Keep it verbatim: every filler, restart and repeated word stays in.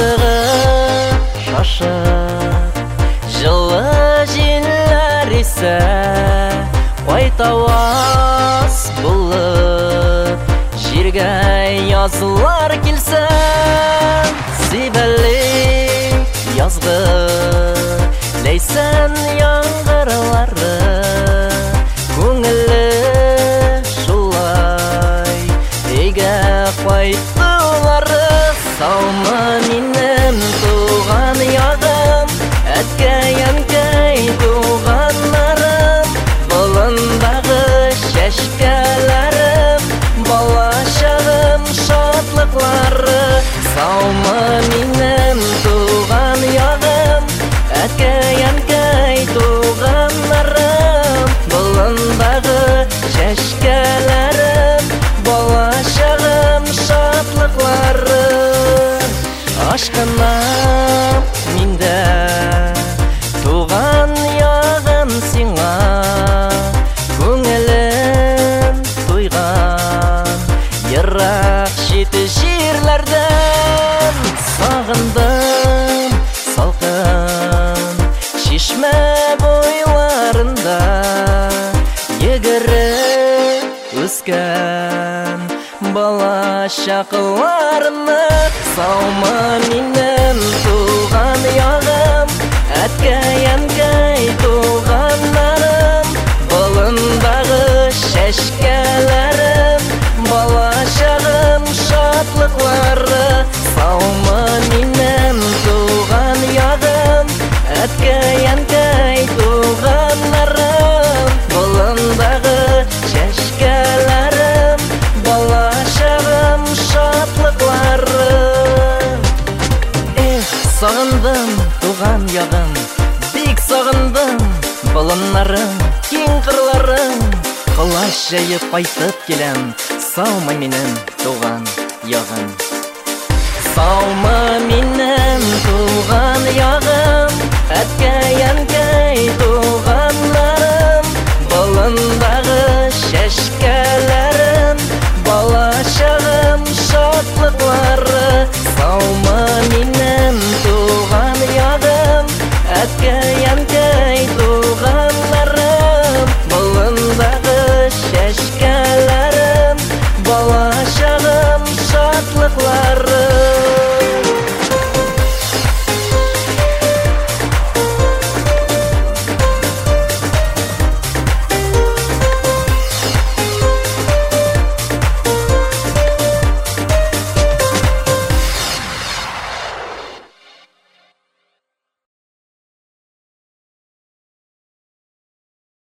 Асығып, шашып, жылы желлер есе, қойтауас болып, жерге язылар келсін. Сибәлі язғы, лейсен яңғырлары, көңілі шулай, еге қойтылары. Саумы минем туған яғым, әткәй-әнкәй туғанларым, болындағы шәшкәләрім, бала шағым шатлықлары. Саумы минем туған яғым, әткәй-әнкәй туғанларым, болындағы шәшкәләрім, бала шағым шатлықлары. Ашқанам минде туған яғым сиңа, көңілім тойған йырақ шеті жерлерден. Сағындым салқын шешме бойларында, егіріп өскен бала шақыларыны. Саумы минем туған яғым, әткәй-әнкәй туғанларым, болындағы шәшкәләрім, бала шағым шатлықлары. Саумы минем туған яғым, әткәй-әнкәй туғанларым, болындағы шәшкәләрім, бала шағым шатлықлары. Сағындым туған яғым, бик сағындым болынларым, кең қырларым, құлаш жайып айтып келем. Саумы минем туған яғым. Саумы